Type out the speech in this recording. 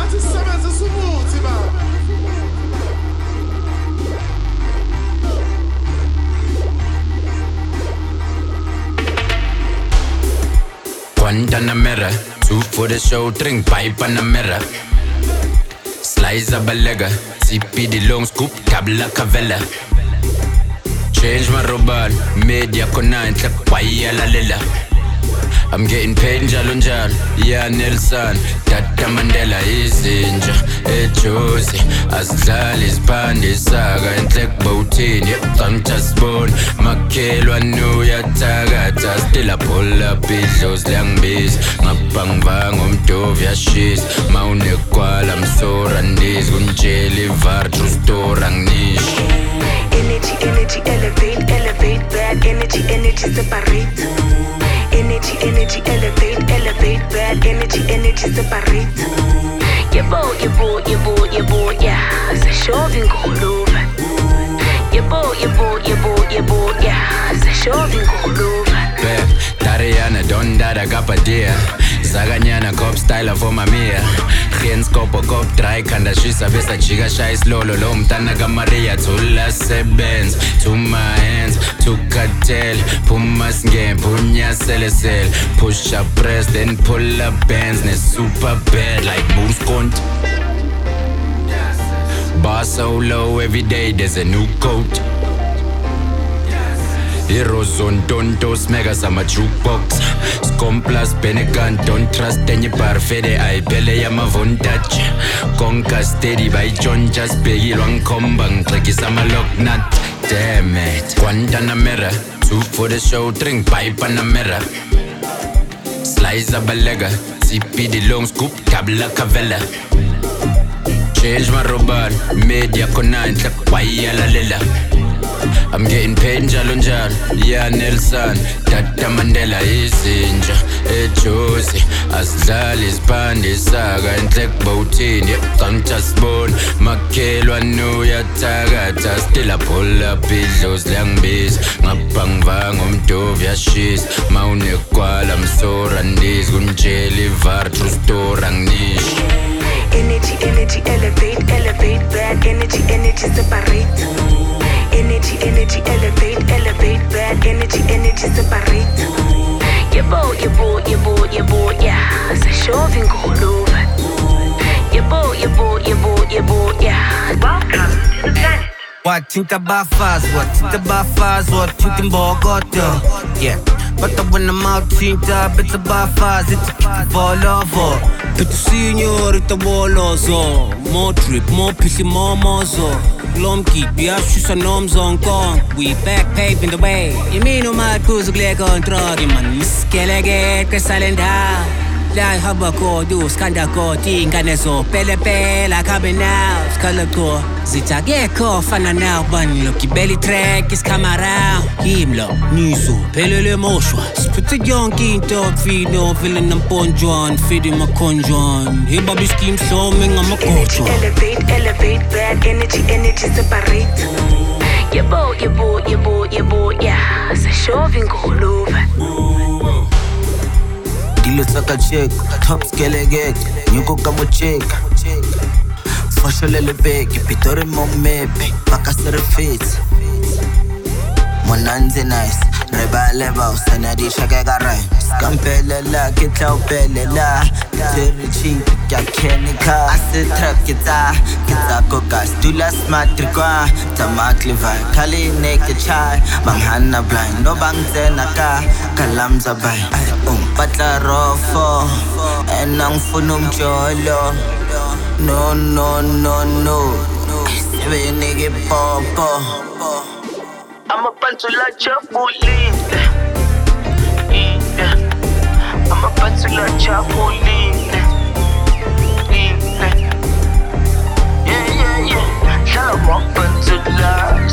Atisebenza sumuthi baba. Guantanamera, 2 for the show, drink pipe and a mirror. Slice a balega, CP the long scoop, cabla cavella. Change my robot, media connect, like why la lila. I'm getting paid njalo njalo, yeah Nelson, Tata Mandela izinja, ejozi, asidlali isibhande isaga, enhlek bowtini, yepcamcha sibone, makhelwa nuyathakatha, still I pull up idlozi liyangibiza, ngapha ngivanga umdovi yashisa, mawunekwala msorandizi, kunjela ivar true story anginishi. Energy, elevate, bad energy, separate. Energy, elevate, bad energy, separate. Yebo, yeah, seshoving ngolova. Yebo, yeah, seshoving ngolova. Beb, Dariana, Don Dada Kapadia, Zaganyana cop style for Mamia. Geen skopo kop dry kanda shisa besta chiga shais lolo lo mtana Maria tula sebenz to my hands to cartel pumas game punya selesel push up press then pull up bands ne super bad like moves count. Bar so low every day there's a new coat. Heroes on tontos, megas I'm a jukebox. Scum plus Benegan, don't trust any parfede. I pele ya mavondach. Conquer steady by John just pay long combang. Like it's a lock nut. Damn it. Guantanamera, 2 for the show, drink pipe and a mirror. Slice a balega, CP the long scoop, cabla cavella. Change my robot, media connect, like why la lila. I'm getting paid njalo njalo, yeah Nelson, Tata Mandela izinja, ejozi, asidlali isibhande isaga, enhlek bowtini, yepcamcha sibone, makhelwa nuyathakatha, still I pull up idlozi liyangibiza, ngapha ngivanga umdovi yashisa, mawunekwala msorandizi, kunjela ivar true story anginishi. Energy, elevate, bad energy, separate. Energy, elevate, bad energy, separate. Yebo, yeah, seshoving ngolova. Yebo, yeah. Welcome to the planet. Wathinta bafazi, wathinta imbokodo. Yeah, but when I'm out thinta, better bafazi, it's a kick volovo. Better señorita wolozo, more drip, more pissy, more mozo. Lomki, biashusha nomzonko. We back paving the way. Yimino madkuzu kule kontroli man miskelege kesalenda. La habako du skanda ko tingane zo pele coming out skala ko zitage ko fana now ban look belly track is come around himlo niso pele le moshwa spit young kinto feed no feeling am ponjon feed him a conjon he baby scheme so me I'm a coach. Elevate bad energy separate. Yebo, yeah, seshoving ngolova. Dilo saka check, top scale get, nyuko kamo check. Fasholele beg, pitore mo mepe, makasere fit. Monanze nice, reba leva usana di shaka garai. Scampele la, kitla upele la, teri cheap, kya kenika. Ase trap kita kokas, dula smart trikwa. Tamak liva, kali naked chai, manghana blind, no bang zenaka, kalamza bay. Patla rofo, enang funum cholo. No, sebe nigga popo. I'm a pantula chapulin. I'm a pantula chapulin. Yeah. I'm a pantula.